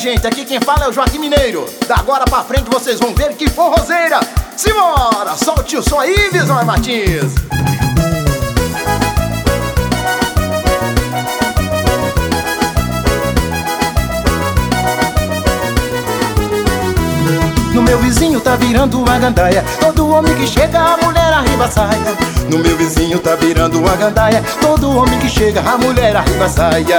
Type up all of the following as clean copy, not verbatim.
gente, aqui quem fala é o Joaquim Mineiro. Da agora pra frente vocês vão ver que forrozeira. Simbora, solte o som aí, Visão Martins. No meu vizinho tá virando uma gandaia, todo homem que chega a mulher arriba a saia. No meu vizinho tá virando uma gandaia, todo homem que chega a mulher arriba a saia.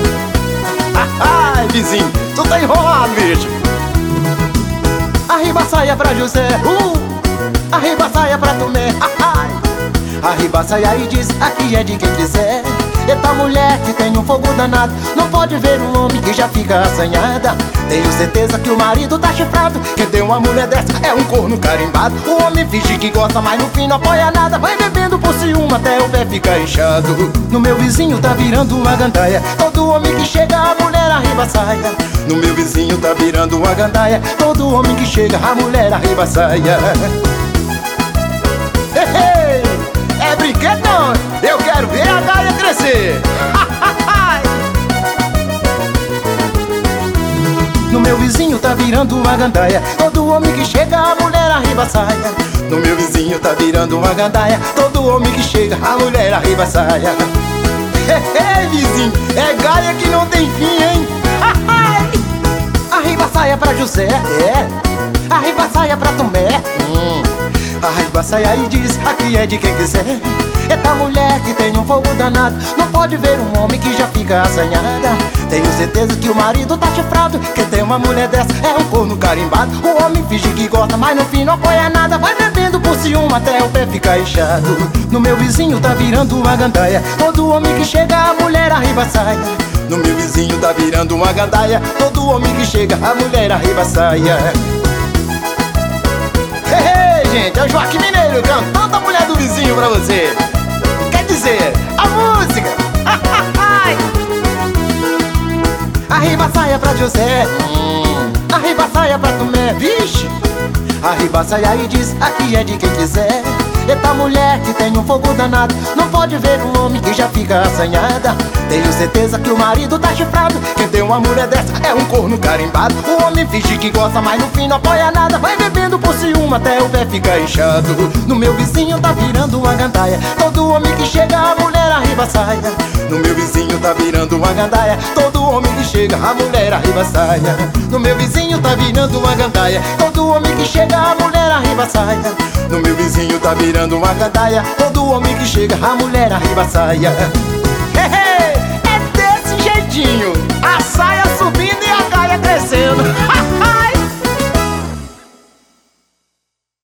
Ai, vizinho, tu tá enrolado, bicho. Arriba a saia pra José, arriba a saia pra Tomé. Arriba a saia e diz, aqui é de quem quiser. Eita mulher que tem um fogo danado, não pode ver um homem que já fica assanhada. Tenho certeza que o marido tá chifrado, que tem uma mulher dessa é um corno carimbado. O homem finge que gosta, mas no fim não apoia nada. Vai bebendo por ciúme até o pé ficar inchado. No meu vizinho tá virando uma gandaia, todo homem que chega a mulher arriba a saia. No meu vizinho tá virando uma gandaia, todo homem que chega a mulher arriba a saia. É brinquedo não, eu quero ver a gaia crescer. No meu vizinho tá virando uma gandaia, todo homem que chega a mulher arriba a saia. No meu vizinho tá virando uma gandaia, todo homem que chega a mulher arriba a saia. Vizinho, é gaia que não tem fim, hein? Arriba a saia pra José, arriba a saia pra Tomé. Arriba a saia e diz, aqui é de quem quiser. Eita mulher que tem um fogo danado, não pode ver um homem que já fica assanhada. Tenho certeza que o marido tá chifrado, que tem uma mulher dessa é um corno carimbado. O homem finge que gosta, mas no fim não apoia nada. Vai bebendo por ciúme até o pé ficar inchado. No meu vizinho tá virando uma gandaia, todo homem que chega a mulher arriba a saia. No meu vizinho tá virando uma gandaia, todo homem que chega a mulher arriba a saia. Gente, é o Joaquim Mineiro cantando a mulher do vizinho pra você. Quer dizer, a música. Arriba a saia pra José, arriba a saia pra Tomé. Vixe, arriba a saia e diz, aqui é de quem quiser. Eita mulher que tem um fogo danado, não pode ver um homem que já fica assanhada. Tenho certeza que o marido tá chifrado, quem tem uma mulher dessa é um corno carimbado. O homem finge que gosta, mas no fim não apoia nada. Vai bebendo por ciúme até o pé ficar inchado. No meu vizinho tá virando uma gandaia, todo homem que chega a mulher arriba a saia. No meu vizinho tá virando uma gandaia, todo homem que chega a mulher arriba a saia. No meu vizinho tá virando uma gandaia, todo homem que chega a mulher arriba a saia. No meu vizinho tá virando uma gandaia, todo homem que chega a mulher arriba a saia.